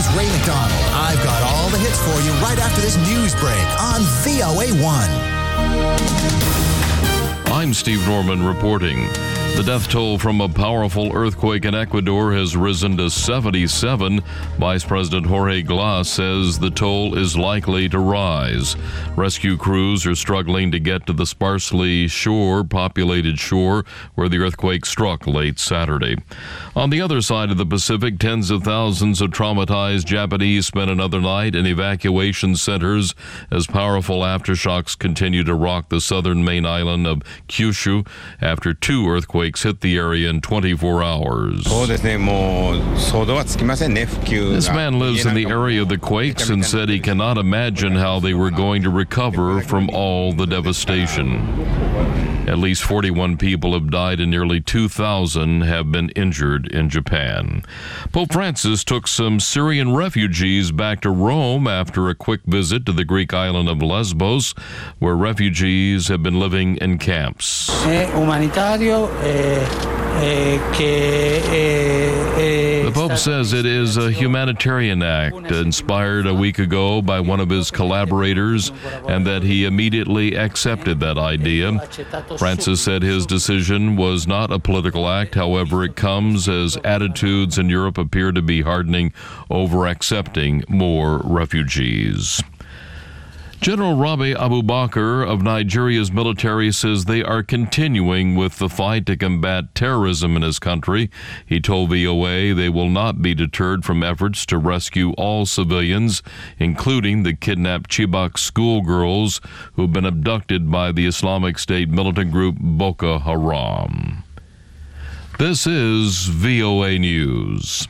is Ray McDonald. I've got all the hits for you right after this news break on VOA1. I'm Steve Norman reporting. The death toll from a powerful earthquake in Ecuador has risen to 77. Vice President Jorge Glass says the toll is likely to rise. Rescue crews are struggling to get to the sparsely populated shore where the earthquake struck late Saturday. On the other side of the Pacific, tens of thousands of traumatized Japanese spent another night in evacuation centers as powerful aftershocks continue to rock the southern main island of Kyushu after two earthquakes hit the area in 24 hours. This man lives in the area of the quakes and said he cannot imagine how they were going to recover from all the devastation. At least 41 people have died and nearly 2,000 have been injured in Japan. Pope Francis took some Syrian refugees back to Rome after a quick visit to the Greek island of Lesbos, where refugees have been living in camps. The Pope says it is a humanitarian act inspired a week ago by one of his collaborators and that he immediately accepted that idea. Francis said his decision was not a political act. However, it comes as attitudes in Europe appear to be hardening over accepting more refugees. General Rabi Abubakar of Nigeria's military says they are continuing with the fight to combat terrorism in his country. He told VOA they will not be deterred from efforts to rescue all civilians, including the kidnapped Chibok schoolgirls who have been abducted by the Islamic State militant group Boko Haram. This is VOA News.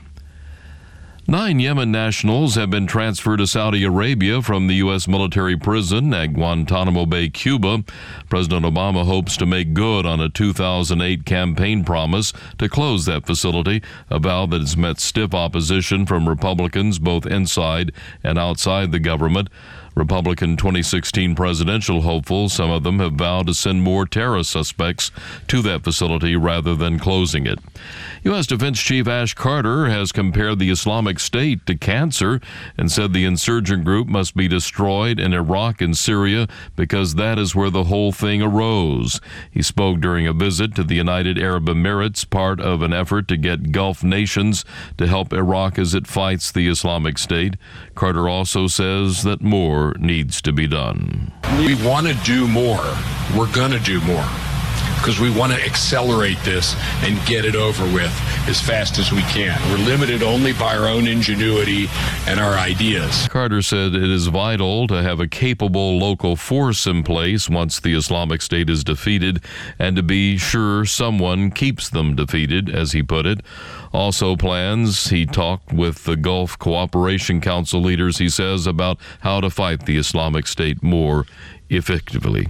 9 Yemen nationals have been transferred to Saudi Arabia from the U.S. military prison at Guantanamo Bay, Cuba. President Obama hopes to make good on a 2008 campaign promise to close that facility, a vow that has met stiff opposition from Republicans both inside and outside the government. Republican 2016 presidential hopefuls, some of them, have vowed to send more terrorist suspects to that facility rather than closing it. U.S. Defense Chief Ash Carter has compared the Islamic State to cancer and said the insurgent group must be destroyed in Iraq and Syria because that is where the whole thing arose. He spoke during a visit to the United Arab Emirates, part of an effort to get Gulf nations to help Iraq as it fights the Islamic State. Carter also says that more needs to be done. We want to do more. We're going to do more because we want to accelerate this and get it over with as fast as we can. We're limited only by our own ingenuity and our ideas. Carter said it is vital to have a capable local force in place once the Islamic State is defeated and to be sure someone keeps them defeated, as he put it. Also plans, he talked with the Gulf Cooperation Council leaders, he says, about how to fight the Islamic State more effectively.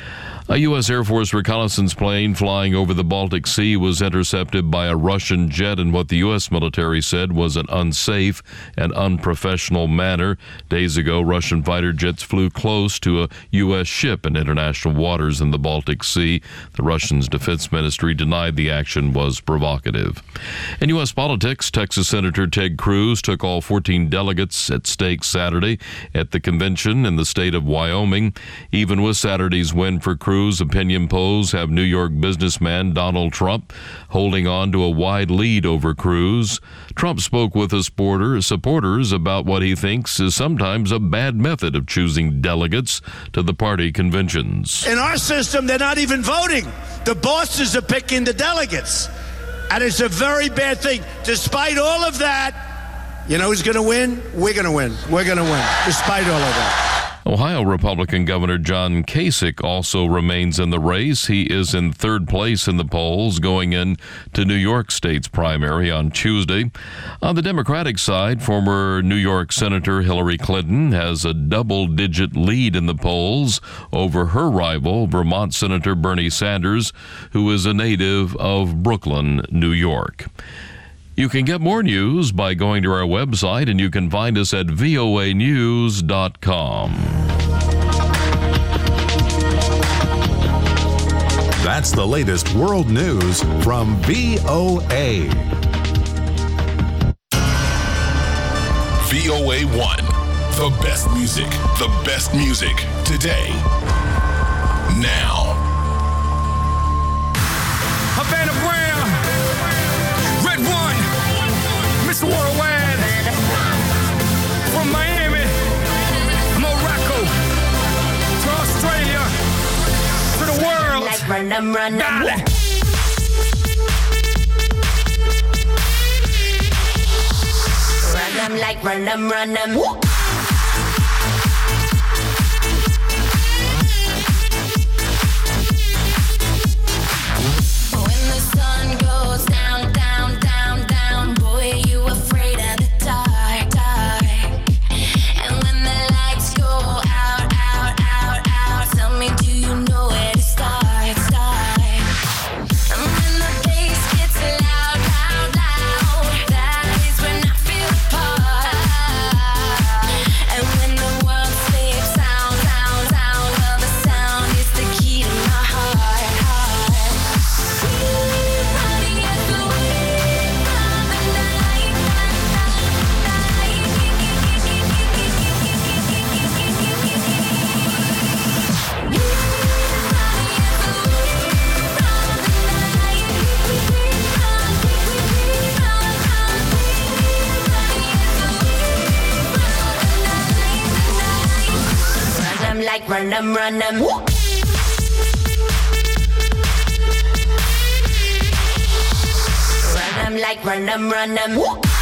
A U.S. Air Force reconnaissance plane flying over the Baltic Sea was intercepted by a Russian jet in what the U.S. military said was an unsafe and unprofessional manner. Days ago, Russian fighter jets flew close to a U.S. ship in international waters in the Baltic Sea. The Russian Defense Ministry denied the action was provocative. In U.S. politics, Texas Senator Ted Cruz took all 14 delegates at stake Saturday at the convention in the state of Wyoming. Even with Saturday's win for Cruz, opinion polls have New York businessman Donald Trump holding on to a wide lead over Cruz. Trump spoke with his supporters about what he thinks is sometimes a bad method of choosing delegates to the party conventions. In our system, they're not even voting. The bosses are picking the delegates. And it's a very bad thing. Despite all of that, you know who's going to win? We're going to win. We're going to win, despite all of that. Ohio Republican Governor John Kasich also remains in the race. He is in third place in the polls going into New York State's primary on Tuesday. On the Democratic side, former New York Senator Hillary Clinton has a double-digit lead in the polls over her rival, Vermont Senator Bernie Sanders, who is a native of Brooklyn, New York. You can get more news by going to our website, and you can find us at voanews.com. That's the latest world news from VOA. VOA1. The best music today. Now. Havana Brown, Red One, Mr. Worldwide, from Miami, Morocco, to Australia, to the world. Like run them. Like run them. When the sun goes down, down, down, down, boy, you afraid of the dark, dark. And when the lights go out, out, out, out, tell me, do you know where to start, start? And when the bass gets loud, loud, loud, that is when I feel the part. And when the world sleeps, sound, sound, sound, well, the sound is the key to my heart, heart. Running as the wind from the night, like run them. Run them like run them. Run them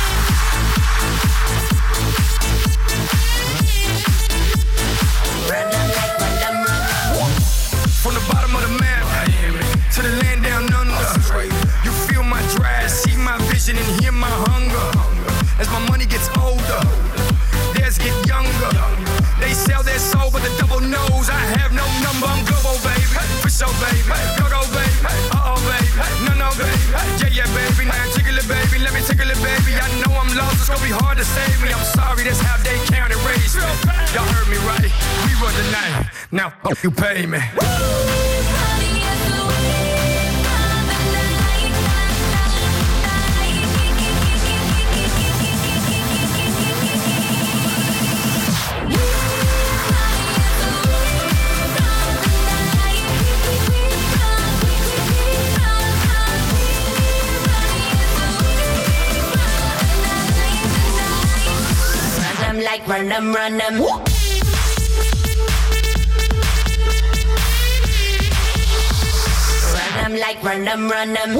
like run them. From the bottom of the map to the land down under, you feel my drive, see my vision, and hear my hunger. As my money gets older, theirs get younger. They sell their soul, but the devil knows I have no number. I'm global, baby, for sure, baby. Go, baby, uh-oh, baby, no, baby. Yeah, baby, now jiggle it, baby. Let me tickle it, baby. I know I'm lost, it's gonna be hard to save me. I'm sorry, that's how they count and raise me. Y'all heard me right, we run the night. Now, you pay me. Like run them. Run them like run them. Run them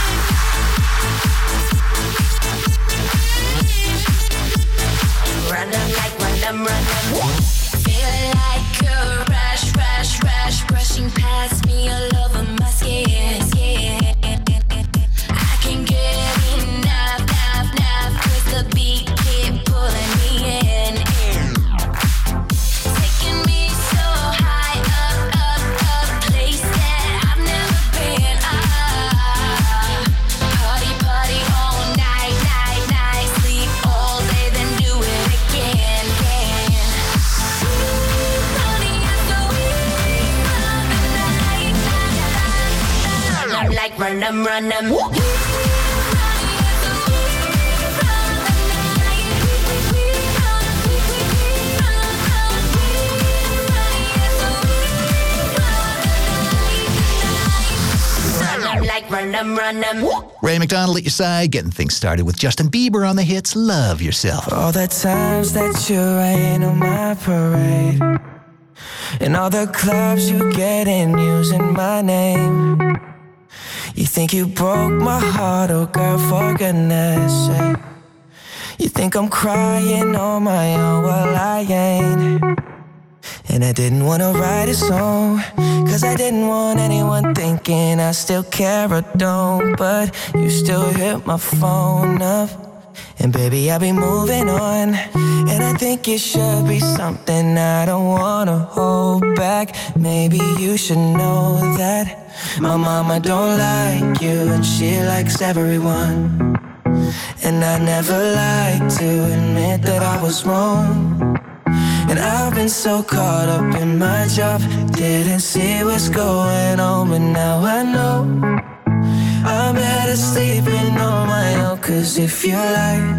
like run them. Feel like a rush, rush, rush, brushing past me all over my skin, skin. I can get enough, enough, enough, 'cause the beat keep pulling me in. Taking me so high up, up, up, place that I've never been. Party, party all night, night, night, sleep all day, then do it again, again. Running as the wind from the night, I'm like run them. Run them like run them. Ray McDonald at your side, getting things started with Justin Bieber on the hits Love Yourself. All the times that you rain on my parade, and all the clubs you get in using my name. You think you broke my heart, oh girl, for goodness sake. You think I'm crying on my own, well I ain't. And I didn't want to write a song, 'cause I didn't want anyone thinking I still care or don't. But you still hit my phone up, and baby, I'll be moving on. And I think it should be something I don't want to hold back. Maybe you should know that my mama don't like you, and she likes everyone. And I never like to admit that I was wrong. And I've been so caught up in my job, didn't see what's going on, but now I know I'm better sleeping on my own. 'Cause if you like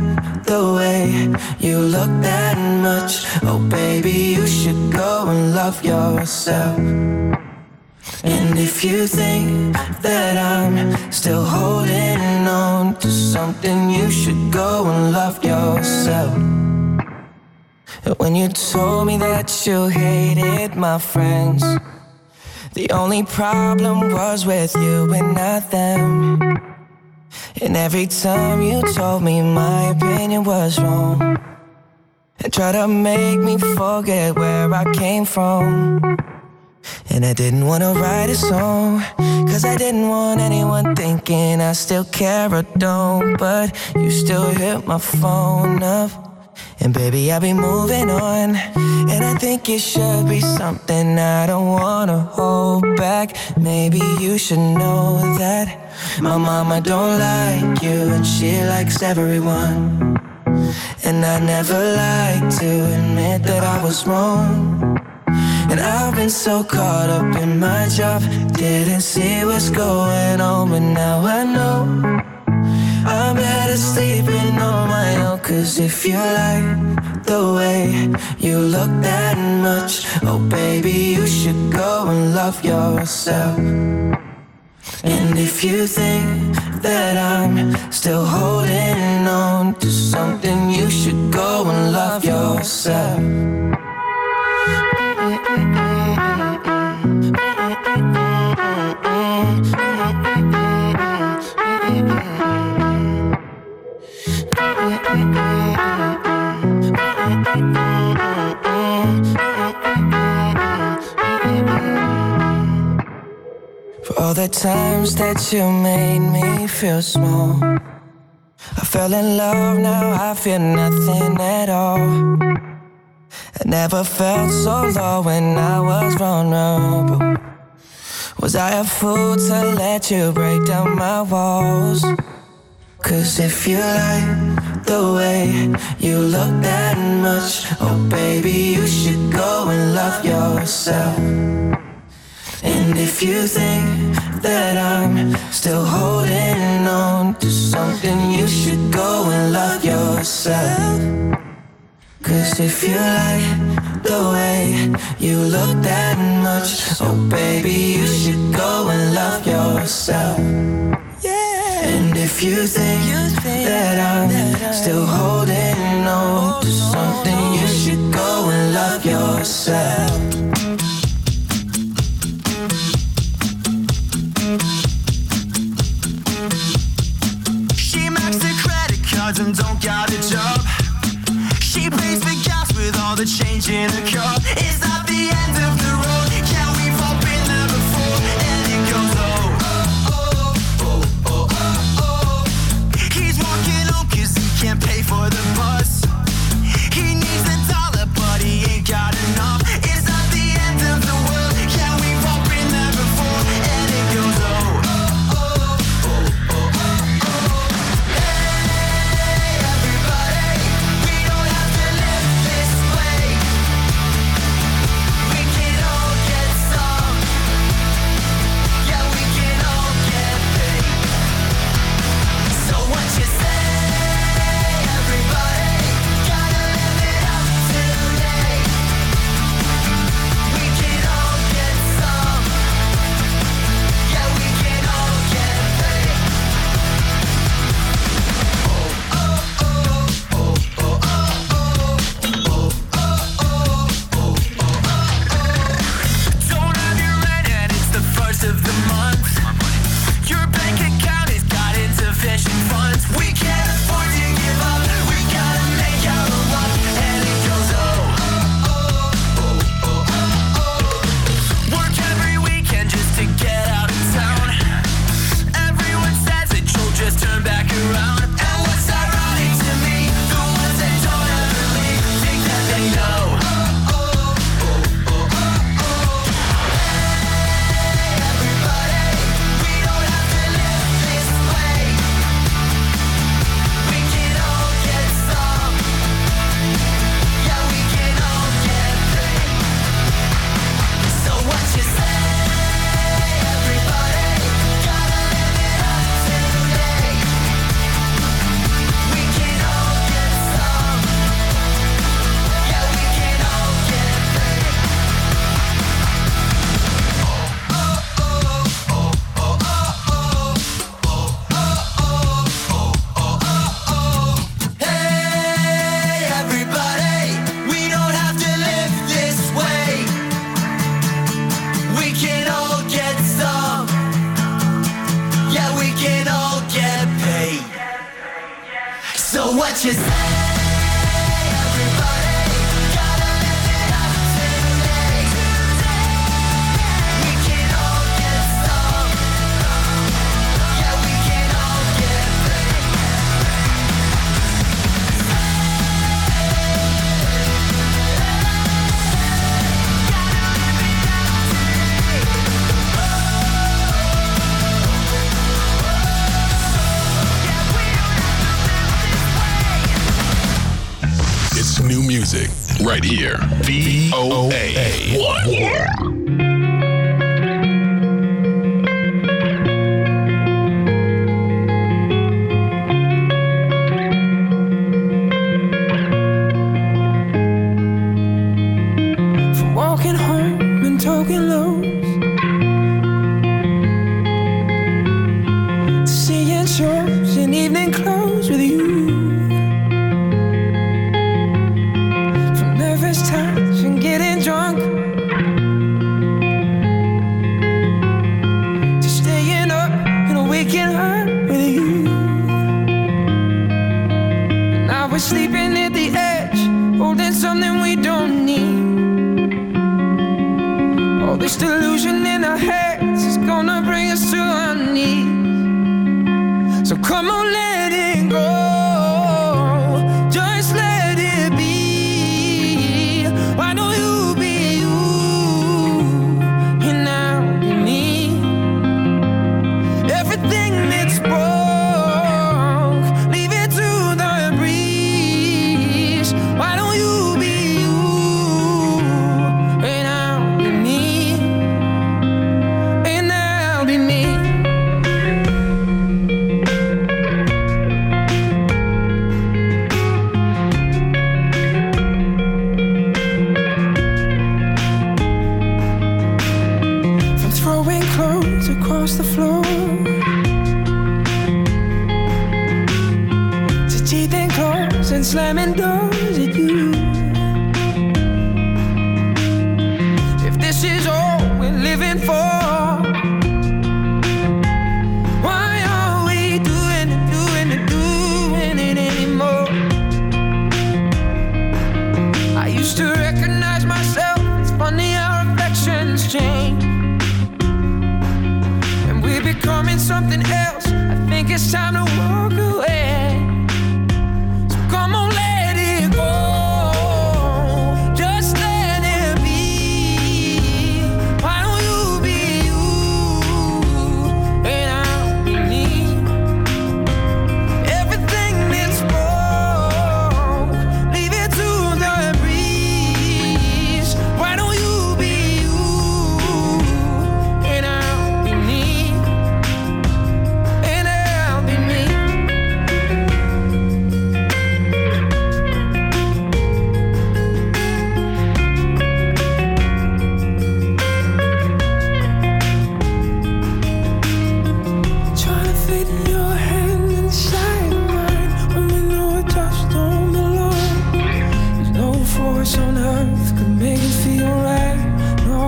the way you look that much. Oh baby, you should go and love yourself. And if you think that I'm still holding on to something, you should go and love yourself. When you told me that you hated my friends, the only problem was with you and not them. And every time you told me my opinion was wrong, and tried to make me forget where I came from. And I didn't want to write a song, cause I didn't want anyone thinking I still care or don't. But you still hit my phone up, and baby, I'll be moving on. And I think it should be something I don't wanna hold back. Maybe you should know that my mama don't like you, and she likes everyone. And I never like to admit that I was wrong. And I've been so caught up in my job, didn't see what's going on. But now I know I'm better sleeping on my own. Cause if you like the way you look that much, oh baby, you should go and love yourself. And if you think that I'm still holding on to something, you should go and love yourself. For all the times that you made me feel small, I fell in love, now I feel nothing at all. I never felt so low when I was vulnerable. Was I a fool to let you break down my walls? Cause if you like the way you look that much, oh baby, you should go and love yourself. And if you think that I'm still holding on to something, you should go and love yourself. Cause if you like the way you look that much, oh baby, you should go and love yourself. And if you think that I'm still holding on to something, you should go and love yourself. She maxed the credit cards and don't got a job. She pays for gas with all the change in her car. It's not the end of the road. Yeah, we've all been there before. And it goes He's walking home cause he can't pay for the bus. He needs $1, but he ain't got enough. It's not the end of the world. Yeah, we've all been there before. And it goes Hey, everybody, we don't have to live this way. We can all what you say. Everybody, gotta live it up today. We can all get some. Yeah, we can all get paid. It's new music right here. VOA 1. From walking home and talking lows, to seeing shows in evening clothes with you. From nervous touch and getting drunk, to staying up and waking up with you. Now we're sleeping at the edge, holding something we don't need. All this delusion in our heads is gonna bring us to our knees. So come on, let it go. Just let it be. Why don't you be you and I'll be me? Everything that's broke, leave it to the breeze. Why don't you be you and I'll be me? And I'll be me. From throwing clothes across the floor, to teething claws and slamming doors at you. If this is all we're living for, why are we doing it anymore? I used to recognize myself. It's funny how reflections change, and we're becoming something else. I think it's time to walk away. So come on, let it go. Just let it be. Why don't you be you and I'll be me? Everything that's broke, leave it to the breeze. Why don't you be you and I'll be me? And I'll be me. Trying to fit in your hand inside mine when we know it just don't belong. There's no force on earth could make it feel right. No.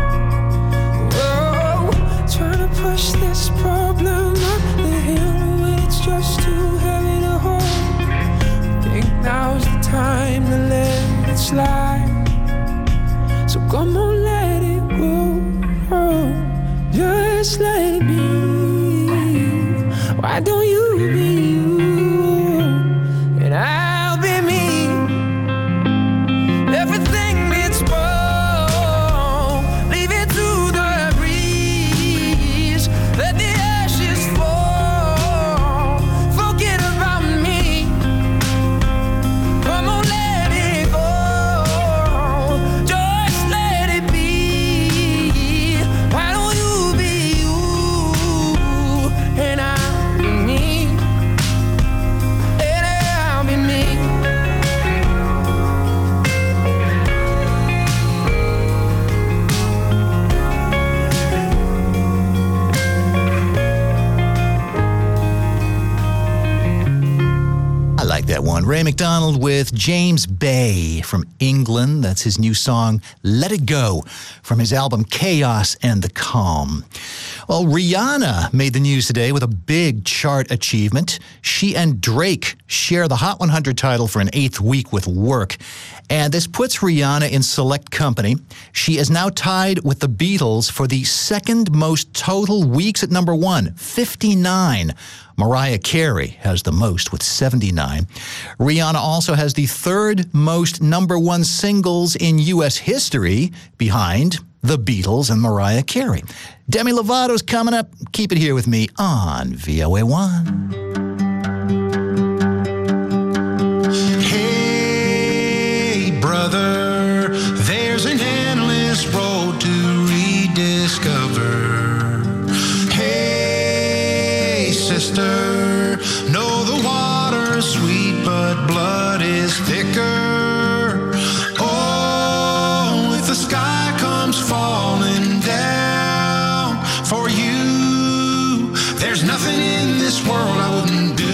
Whoa. Trying to push this problem up the hill when it's just too heavy to hold. Think now's the time to let it slide. So come on, let it go. Just let it be. Why don't you be you and I'll be me? Everything that's broke, leave it to the breeze. Let the ashes fall. Forget about me. Come on, let it go. Just let it be. Why don't you be you that one. Ray McDonald with James Bay from England. That's his new song, Let It Go, from his album Chaos and the Calm. Well, Rihanna made the news today with a big chart achievement. She and Drake share the Hot 100 title for an 8th week with Work. And this puts Rihanna in select company. She is now tied with the Beatles for the second most total weeks at number 1, 59. Mariah Carey has the most with 79. Rihanna also has the third most number 1 singles in U.S. history, behind the Beatles and Mariah Carey. Demi Lovato's coming up. Keep it here with me on VOA1. Brother, there's an endless road to rediscover. Hey, sister, know the water's sweet, but blood is thicker. Oh, if the sky comes falling down for you, there's nothing in this world I wouldn't do.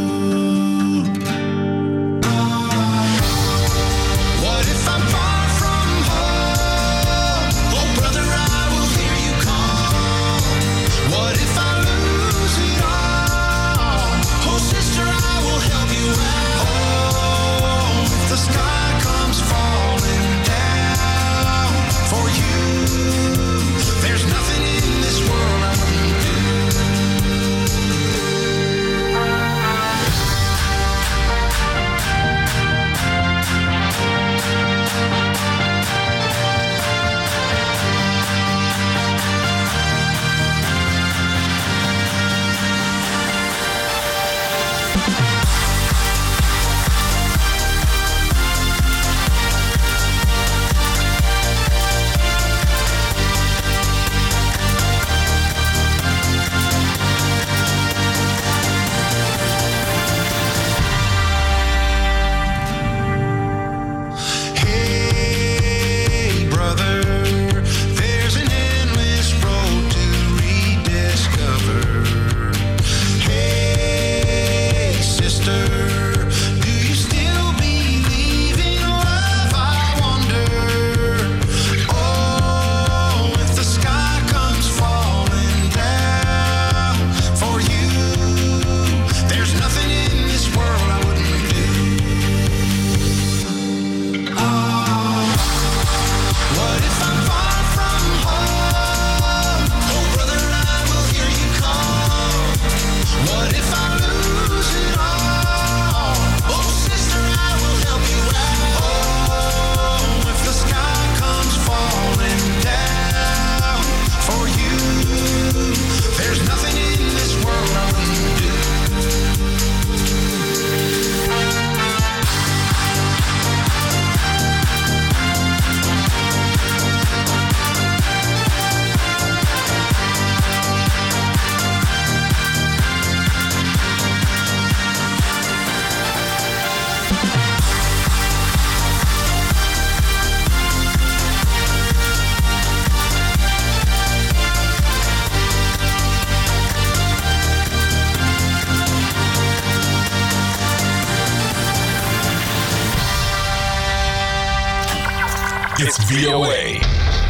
It's VOA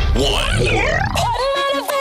1.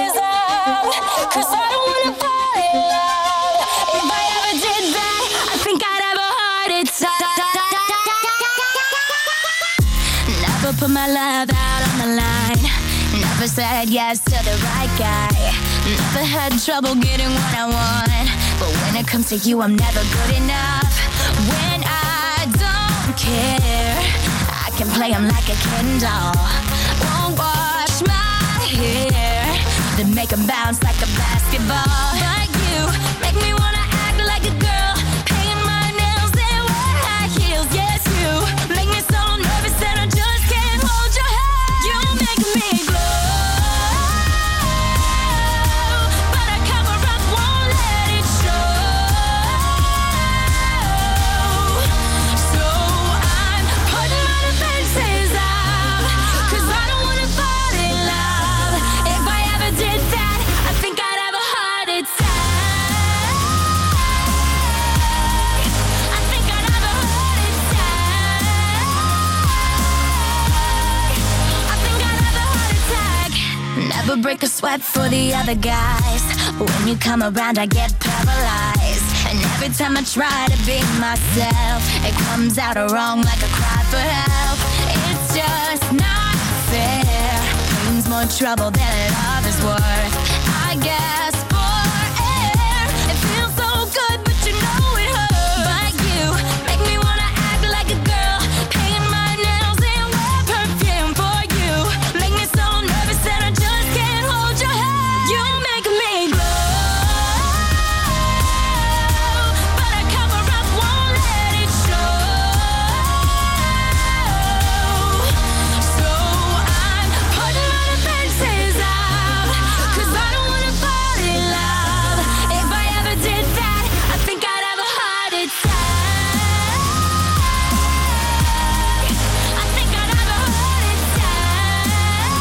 Put my love out on the line. Never said yes to the right guy. Never had trouble getting what I want. But when it comes to you, I'm never good enough. When I don't care, I can play him like a Ken doll. Won't wash my hair, then make him bounce like a basketball. But you make me wanna act like a girl, paint my nails and wear high heels. Yes, you make me so nervous that I just can't hold your hand. You make me glow, but I cover up, won't let it show. So I'm putting my defenses out, 'cause I don't wanna fall in love. If I ever did that, I think I'd have a heart attack. break a sweat for the other guys. When you come around, I get paralyzed. And every time I try to be myself, it comes out wrong like a cry for help. It's just not fair. Pain's more trouble than love is worth. I guess for air, it feels so good, but you know it hurts. But you make me wanna act like a girl, paint my nails and wear perfume for you. Make me so nervous that I just can't hold your hand. You make me glow, but I cover up, won't let it show. So I'm putting my defenses out, 'cause I don't wanna fall in love. If I ever did that, I think I'd have a heart attack. I think I'd have a heart attack.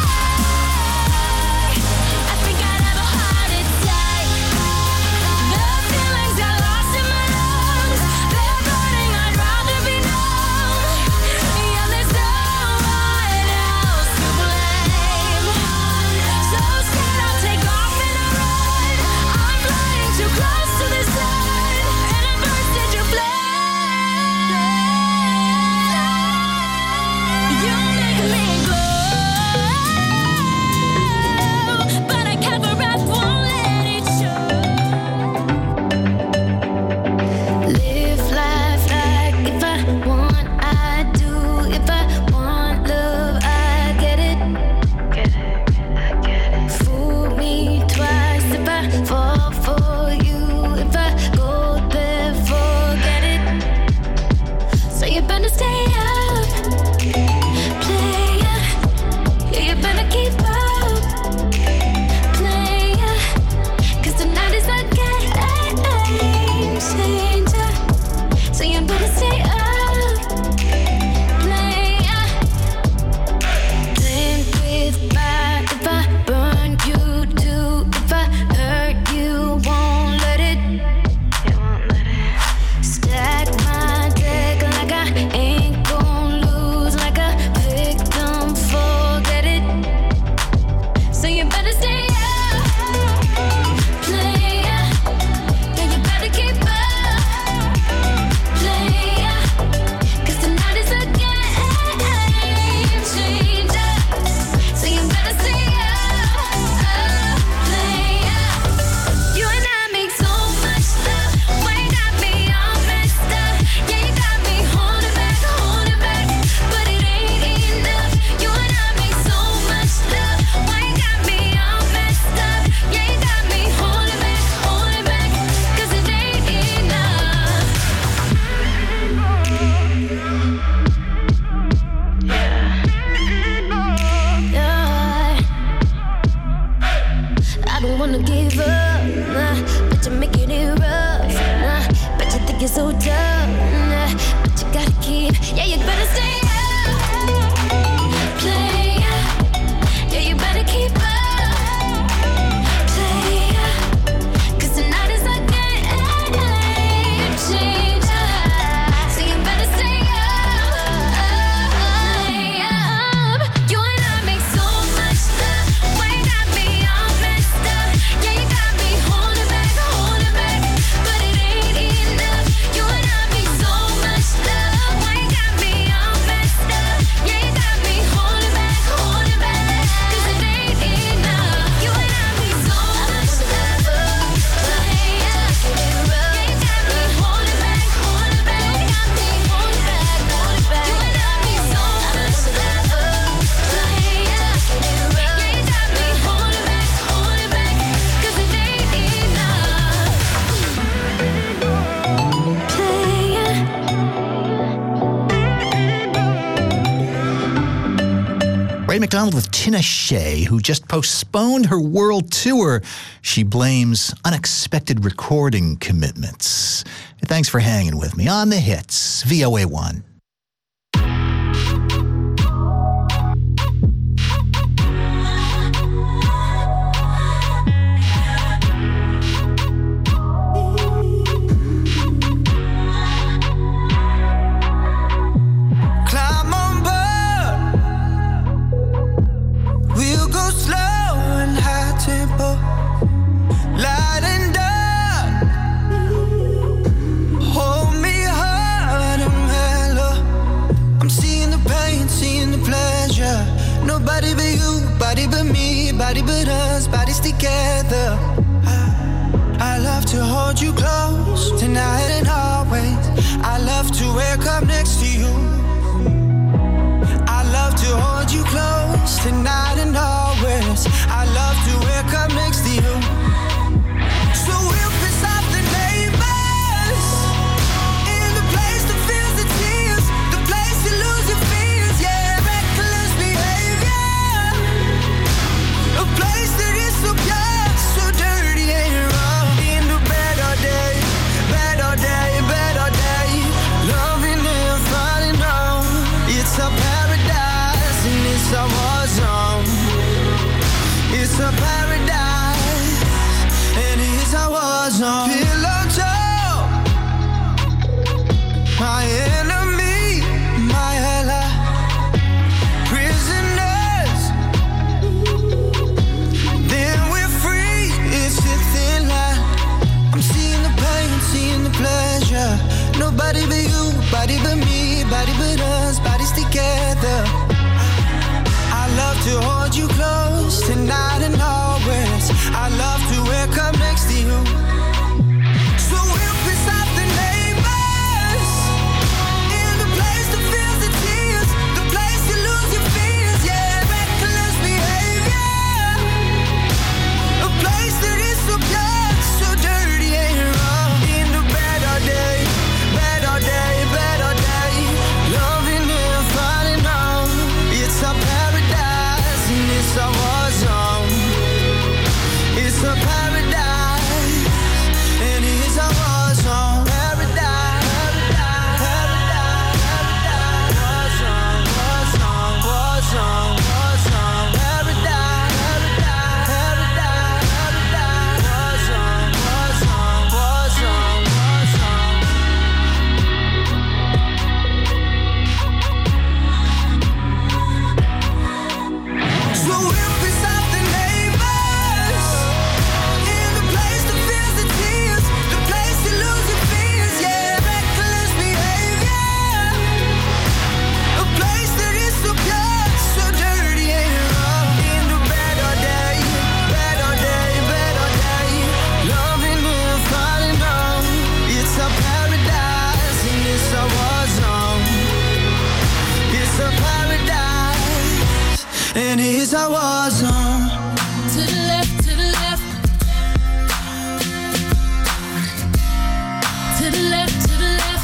I think I'd have a heart attack. The feelings I lost in my lungs, they're burning, I'd rather be numb. Yeah, there's no one else to blame. So scared I'll take off and I run. I'm flying too close to the sun, and I burst into flame. You make me glow, but I cover up, won't let it show. Live life like if I want, I do. If I want love, I get it. I get it. Fool me twice if I fall for you. If I go there, forget it. So you better stay up, player. Yeah, you better keep up, player. 'Cause tonight is a game changer. So you better stay up, player. Playing with fire, if I burn you too, if I hurt you, won't let it. Stack my deck like I ain't gon' lose, like a victim, forget it. So you better stay up, player. Yeah, you better keep up, player. 'Cause tonight is a game changer. So you better stay up, player. You and I make so much love, why you got me all messed up? Yeah, you got me holding back, but it ain't enough. You and I make so much love, why you got me all messed up? Yeah, you got me holding back, 'cause it ain't enough. I don't wanna give up, but you're making it rough. But you think you're so tough, but you gotta keep. Yeah, you better stay up, player. Yeah, you better keep up, player. 'Cause tonight is a game changer. So you better stay up. You and I make so much love, why you got me all messed up? Yeah, you got me holding back, but it ain't enough. You and I make so much love, why you got me all messed up? Yeah, you got me holding back, 'cause it ain't enough. You and I make so much love, player. Yeah, you got me holding back, you got me holding back. You and I make so much love, player. Yeah, you got me holding back, 'cause it ain't enough, player. Ray McDonald with Tinashe, who just postponed her world tour. She blames unexpected recording commitments. Thanks for hanging with me on the hits, VOA1. Climb on board, we'll go slow. body but us, bodies together. I love to hold you close tonight and always. I love to wake up next to you. I love to hold you close tonight and always. I love to wake up next to you. So we'll piss off the neighbors in the place that feels the tears, the place you lose your fears, yeah, reckless behavior, a place that is so pure, so dirty and wrong. In the better day, better day, better day, loving and falling on. It's a paradise and it's a war zone. It's a paradise and it's a war zone. Pillow talk, my enemy, my ally, prisoners. Then we're free. It's a thin line. I'm seeing the pain, seeing the pleasure. Nobody but you, body but me, body but us, bodies together. I love to hold you close tonight and always. I love to wake up next to you. So we'll piss off the neighbors in the place that feels the tears, the place you lose your fears, yeah, reckless behavior, a place that is so pure, so dirty and wrong. In the better day, better day, better day, loving and falling on. It's a paradise and it's a war zone. It's a paradise and it's a war zone. Paradise, paradise, paradise, war zone, war zone, war zone, war zone. Paradise, paradise, paradise, war zone, war zone, war zone, war zone. So we'll piss off the neighbors in the place that feels the tears, the place you lose your fears, yeah, reckless behavior, a place that is so pure, so dirty and wrong. In the better day, better day, better day, loving and falling on. It's a paradise and it's a war zone. It's a paradise and it's a war zone. To the left, to the left. To the left, to the left.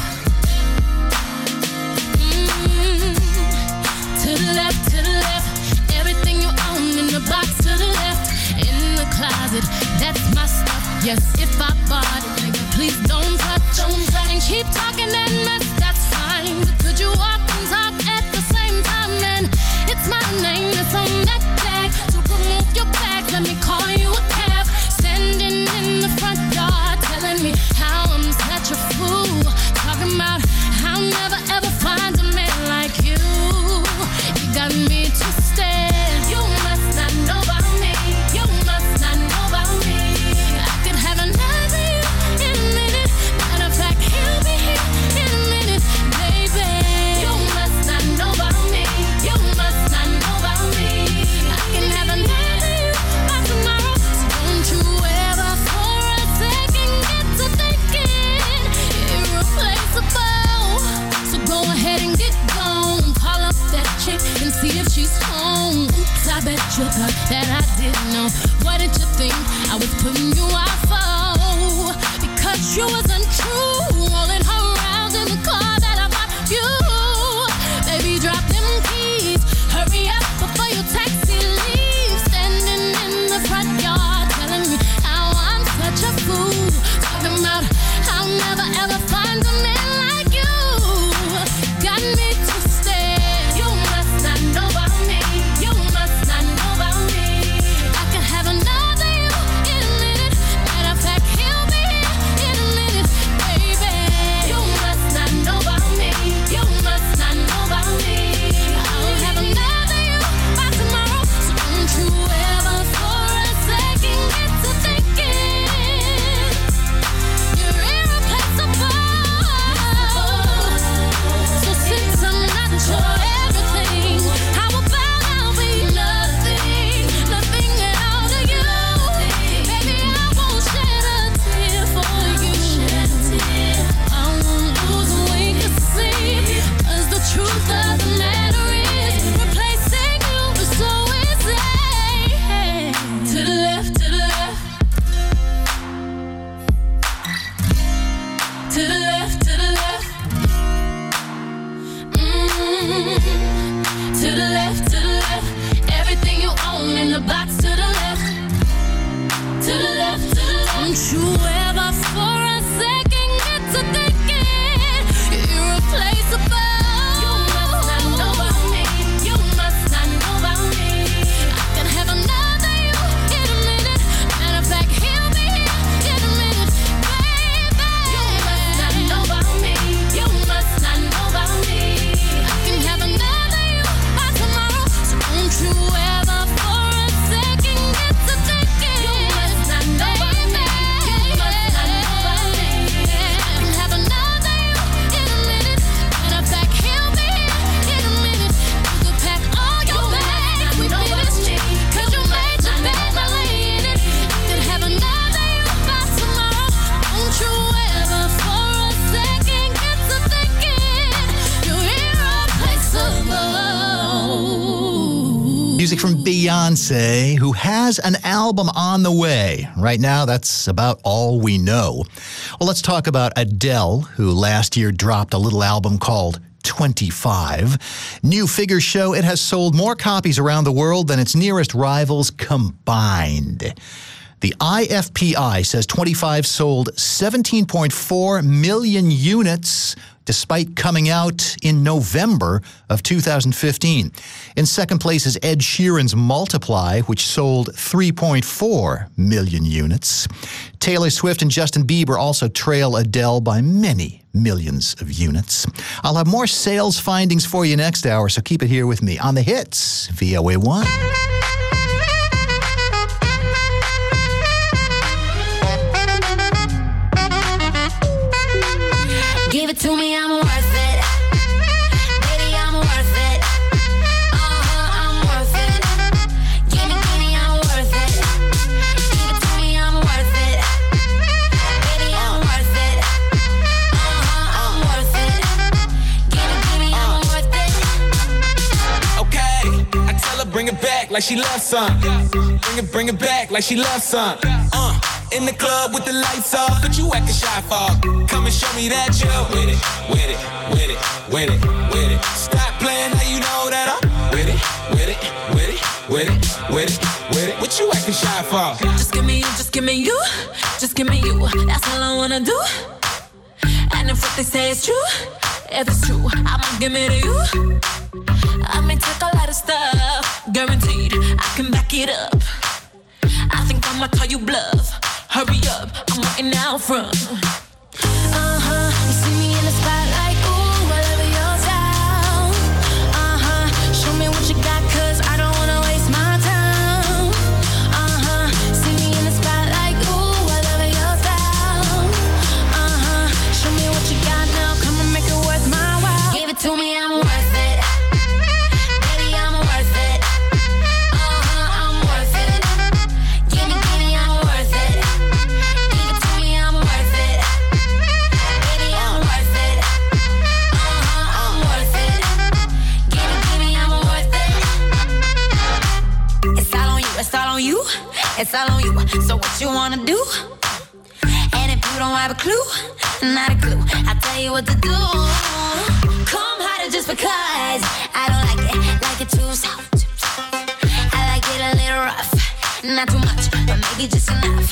To the left, to the left. Everything you own in the box to the left. In the closet, that's my stuff. Yes, if I bought it, nigga, please don't touch, don't touch. And keep talking that mess, that's fine. But could you walk and talk at the same time? Then it's my name that's on that tag. So remove your bag, let me call you a cab. Standing in the front yard, telling me how I'm such a fool. Talking about how I'll never ever find a man like you. You got me twisted. You must not know about me. You must not know about me. I could have another you in a minute. Matter of fact, he'll be here in a minute, baby. You must not know about me. You must not know about me. I can have another you by tomorrow. So don't you ever for a second get to thinking irreplaceable. So go ahead and get gone. Call up that chick and see if she's home. Oops, I bet you thought that I didn't know. What did you think I was putting you out for? Because you was untrue, rolling her around in the car that I bought you. Baby, drop them keys. Hurry up before your taxi leaves. Standing in the front yard, telling me how I'm such a fool. Talking about I'll never ever find a man like you. Got me twisted. You must not know about me. You must not know about me. I could have another you in a minute. Matter of fact, he'll be here in a minute, To the left, to the left. Everything you own in the box to the left. To the left, to the left. Don't you ever for a second get to thinking you're irreplaceable. You must not know about me. You must not know about me. I can have another you in a minute. Matter of fact, he'll be here in a minute, baby. You must not know about me. You must not know about me. I can have another you by tomorrow. So don't you ever for a second get to thinking you must not know about me. You must not know about me. I can have another you in a minute. Matter of fact, he'll be here in a minute. You could pack all your bags, we finish, 'cause you made your bed by laying it. I could have another you by tomorrow. Don't you ever for a second get to thinking you're irreplaceable. Music from Beyonce, who has an album on the way. Right now, that's about all we know. Well, let's talk about Adele, who last year dropped a little album called 25. New figures show it has sold more copies around the world than its nearest rivals combined. The IFPI says 25 sold 17.4 million units despite coming out in November of 2015. In second place is Ed Sheeran's Multiply, which sold 3.4 million units. Taylor Swift and Justin Bieber also trail Adele by many millions of units. I'll have more sales findings for you next hour, so keep it here with me on The Hits, VOA1. Give it to me, I'm worth it. Baby, I'm worth it. I'm worth it. Give me, I'm worth it. Give it to me, I'm worth it. Baby, I'm worth it. I'm worth it. Give me, I'm worth it. Okay, I tell her bring it back like she loves some. Bring it back like she loves some. In the club with the lights off, but you acting shy for. Come and show me that you're with it, with it, with it, with it, with it. Stop playing, now you know that I'm with it, with it, with it, with it, with it, with it. What you acting shy for? Just give me you, just give me you, just give me you. That's all I wanna do. And if what they say is true, if it's true, I'ma give it to you. I may take a lot of stuff, guaranteed I can back it up. I think I'ma call you bluff. Hurry up, I'm waiting out front. You see me in the spotlight, ooh, I love your style. Show me what you got, 'cause I don't wanna waste my time. See me in the spotlight, ooh, I love your style. Show me what you got now, come and make it worth my while. Give it to me, I'm worth it. Baby, I'm worth it. I'm worth it. Give me, I'm worth it. Give it to me, I'm worth it. Baby, I'm worth it. I'm worth it. Give me, I'm worth it. It's all on you, it's all on you, it's all on you. So what you wanna do? And if you don't have a clue, not a clue, I'll tell you what to do. Come harder just because I don't like it too soft. I like it a little rough, not too much, but maybe just enough.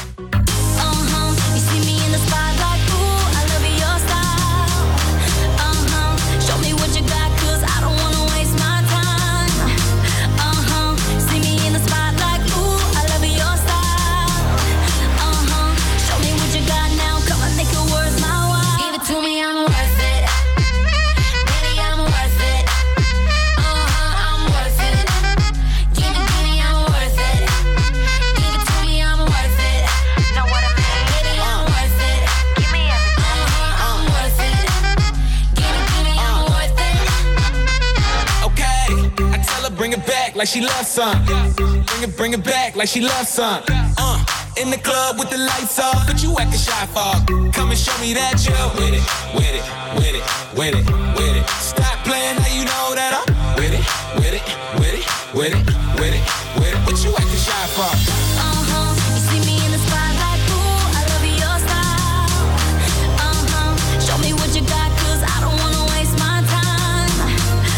You see me in the spotlight, ooh, I love your style. Show me what you got, 'cause I don't wanna waste my time. See me in the spotlight, ooh, I love your style. Show me what you got now, come on, make it worth my while. Give it to me, I'm worth it. Baby, I'm worth it. I'm worth it. Give me, I'm worth it. Give it to me, I'm worth it. Know what I mean? Baby, I'm worth it. Give me everything. I'm worth it. Give me, I'm worth it. Okay, I tell her bring it back like she loves some. Bring it back like she loves some. In the club with the lights off, but you acting shy for. Come and show me that you're with it, with it, with it, with it, with it. Stop playing, now you know that I'm with it, with it, with it, with it, with it, with it. What you acting shy for? You see me in the spotlight, ooh, I love your style. Show me what you got, 'cause I don't wanna waste my time.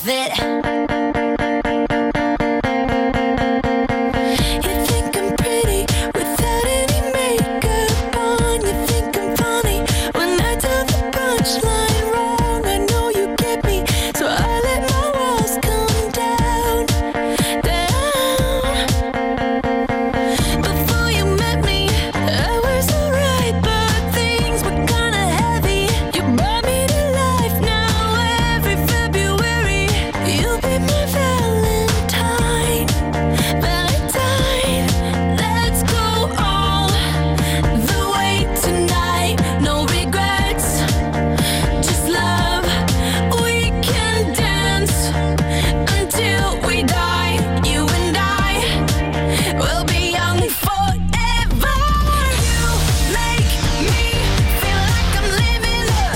worth it. You think I'm pretty without any makeup on. You think I'm funny when I tell the punchline wrong. I know you get me, so I let my walls come down, down. Before you met me, I was alright, but things were kinda heavy. You brought me to life now. Every February, you'll be my Valentine, Valentine. Let's go all the way tonight. No regrets, just love. We can dance until we die. You and I will be young forever. You make me feel like I'm living a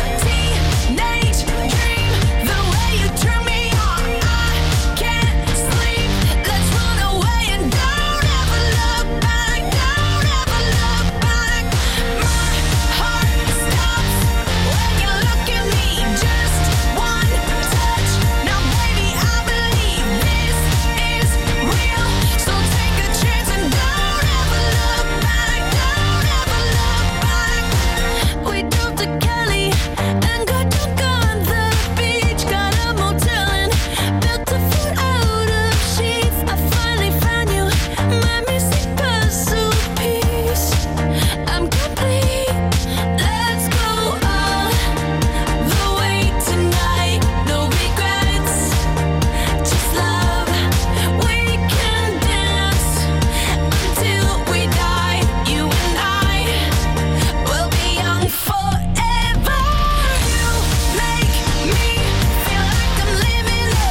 teenage dream. The way you turn me on, I can't sleep. Let's run away and don't ever look back. Don't ever look back. My heart stops when you look at me. Just one touch. Now, baby, I believe this is real. So take a chance and don't ever look back. Don't ever look back. We drove to Cali and got drunk on the beach. Got a motel and built a fort out of sheets. I finally found you, my missing puzzle piece. I'm complete. Let's go all the way tonight. No regrets, just love. We can dance until we die. You and I will be young forever. You make me feel like I'm living a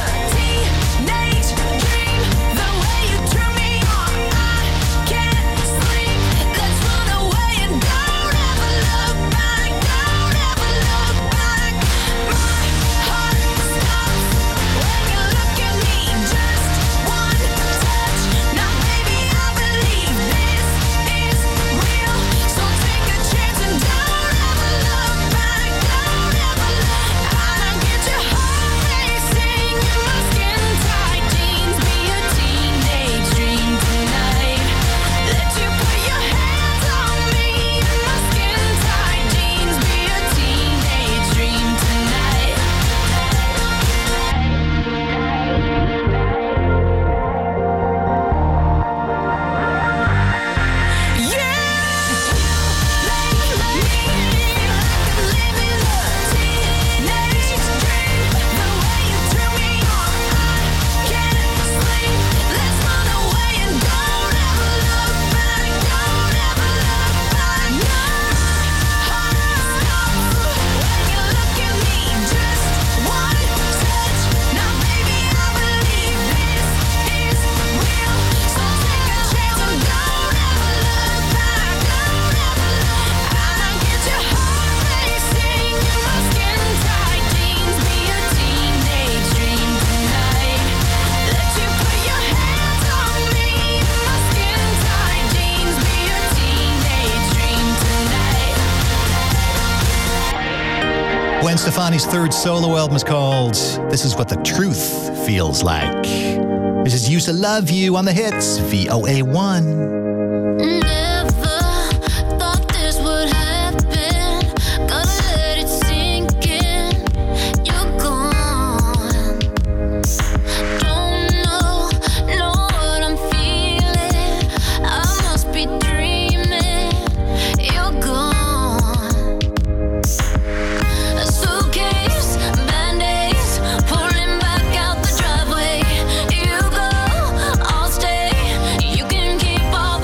teenage dream. The way you turn me on, I can't sleep. Let's run away and don't ever look back. Don't ever look back. My heart stops when you look at me. Just one touch. Now, baby, I believe this is real. So take a chance and don't ever look back. Don't ever look. I get your heart racing in my skin-tight jeans. Be a teenage dream tonight. Let you put your hands on me in my skin-tight jeans. Be a teenage dream tonight. Gwen Stefani's third solo album is called This Is What the Truth Feels Like. This is Used to Love You on the hits, VOA1. Never thought this would happen. Gotta let it sink in. You're gone. Don't know what I'm feeling. I must be dreaming. You're gone. A suitcase, band-aids, pulling back out the driveway. You go, I'll stay. You can keep all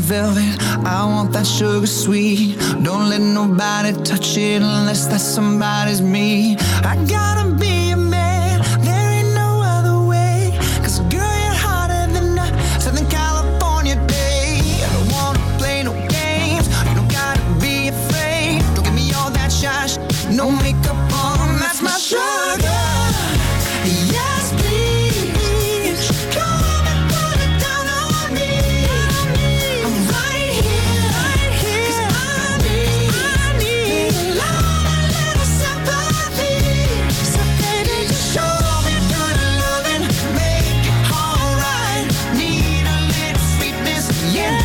velvet. I want that sugar sweet. Don't let nobody touch it unless that somebody's me. I gotta be a man, there ain't no other way. 'Cause girl, you're hotter than a Southern California day. I don't wanna play no games, you don't gotta be afraid. Don't give me all that shy no makeup on, that's my sugar. Yes, please, come and put it down on me. I'm right here, 'cause I need a lot, a little sympathy. So baby, just show me good loving, make it alright. Need a little sweetness, yeah.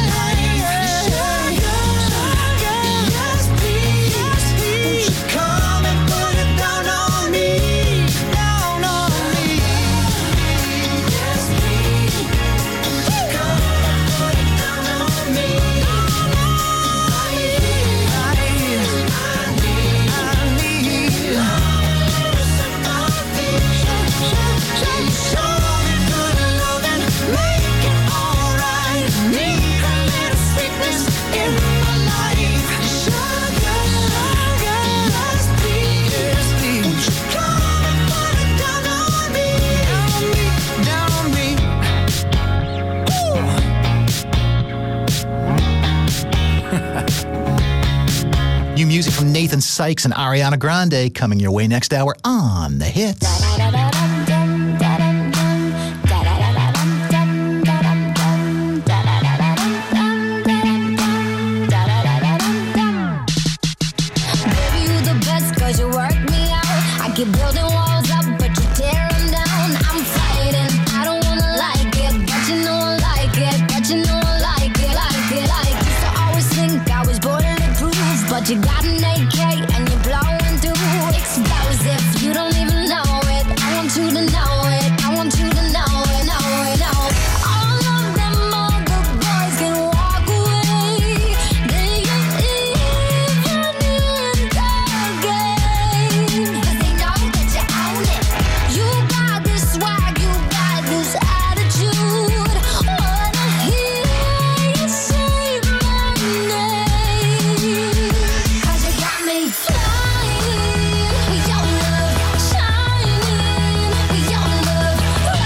Yes, please, won't you come and put it down on me, down on me. Yes, please, come and put it down on me. I need a little sympathy. Show me good loving, make it alright. Need a little sweetness in my life. Sugar, yes, please, won't you come and put it down on me, down on me. New music from Nathan Sykes and Ariana Grande coming your way next hour on The Hits. Baby, you the best 'cause you work me out. I keep building walls up, but you tear them down. I'm fighting, I don't wanna like it, but you know I like it, but you know I like it, like it, like it. So I always think I was bulletproof, but you got an AK and you're blowing through explosive. You don't even know it. I want you to know it. I want you to know it, know it, know it. All of them other boys can walk away. They ain't even in the game. 'Cause they know that you own it. You got this swag, you got this attitude. Wanna hear you say my name. 'Cause you got me flying with your love, shining with your love,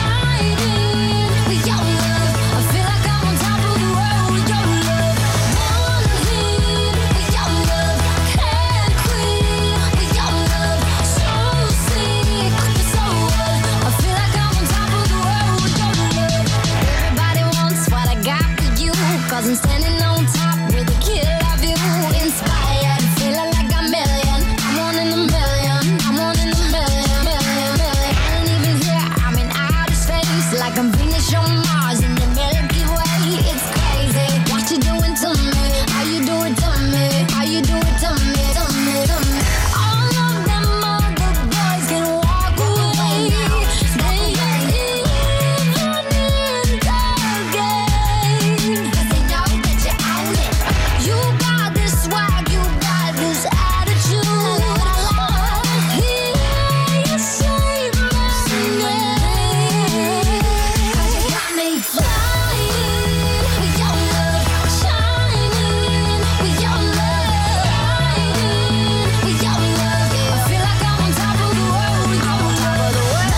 riding with your love. I feel like I'm on top of the world with your love. One hit with your love, can't quit with your love. So sick, so what? I feel like I'm on top of the world with your love. Everybody wants what I got with you, 'cause I'm standing on top with a kid of you. Inspired, feeling like a million. I'm one in a million. I'm one in a million, million, million. I ain't even here, I'm in outer space. Like I'm Venus on Mars in the Milky Way. It's crazy what you doing to me. How you do it to me. How you do it to me, to me, to me. All of them other boys can walk away. They ain't even in the game. 'Cause they know that you own it. You got this swag, you got this attitude. Wanna hear you say my name. 'Cause you got me flying with your love, shining with your love, riding with your love. I feel like I'm on top of the world, I'm on top of the world.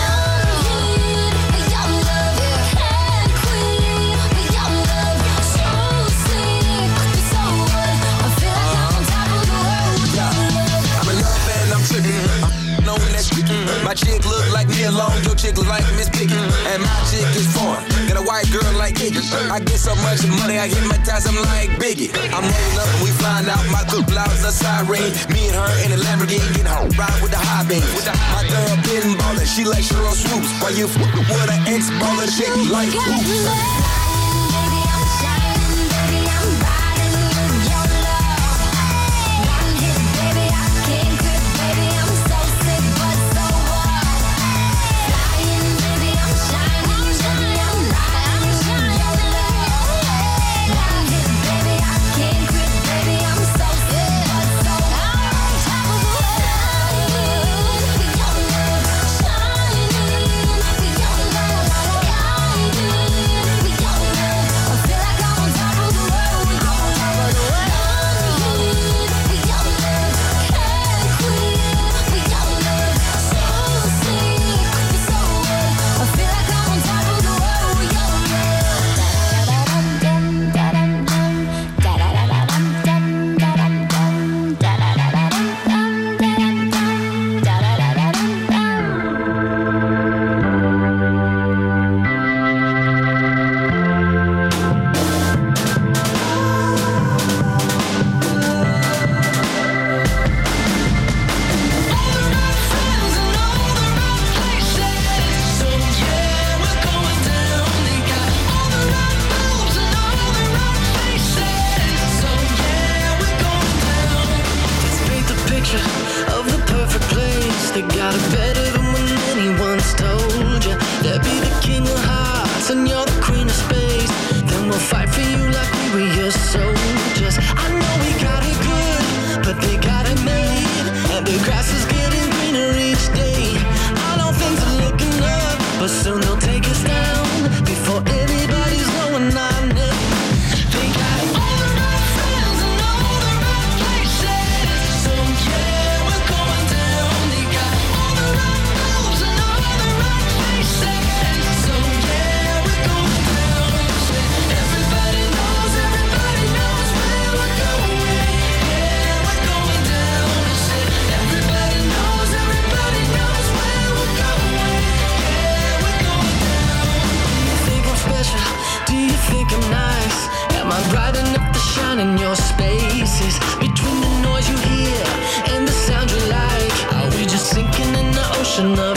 With your love, can't quit with your love. So sick, so what? I feel like I'm on top of the world with your love. I'm in love and I'm tripping. I'm knowing that shit. My chick look like me alone, your chick look like Miss Piggy. And my chick is foreign, got a white girl like Iggy. I get so much money, I hypnotize, I'm like Biggie. I'm rolling up and we flying out, my good blouse a siren. Me and her in a Lamborghini, getting her ride with the high beam. My girl been ballin', she like Cheryl Swoops. While you with an ex-baller chick like Hoops. Baby, I'm shining, baby, I'm riding with your love. One hit, baby, I can't quit, baby, I'm so sick, but so what? Flying, baby, I'm shining, baby, I'm riding with your love. One hit, baby, I can't quit, baby, I'm so sick, but so what? I'm on top of the world with your love, shining with your love, riding with your picture of the perfect place. They got it better than when anyone's told you. They'll be the king of hearts and you're the queen of space. Then we'll fight for you like we were your soldiers. I know we got it good, but they got it made. And the grass is getting greener each day. I know things are looking up, but soon they'll take us down before anybody's going on it. They got all the right friends and all the right places. So yeah, we're going down. They got all the right moves and all the right places. So yeah, we're going down. Everybody knows where we're going. Yeah, we're going down. Everybody knows where we're going. Yeah, we're going down. Do you think I'm special? Do you think I'm nice? Am I bright enough to shine in your spaces? Between the noise you hear and the sound you like, are we just sinking in the ocean of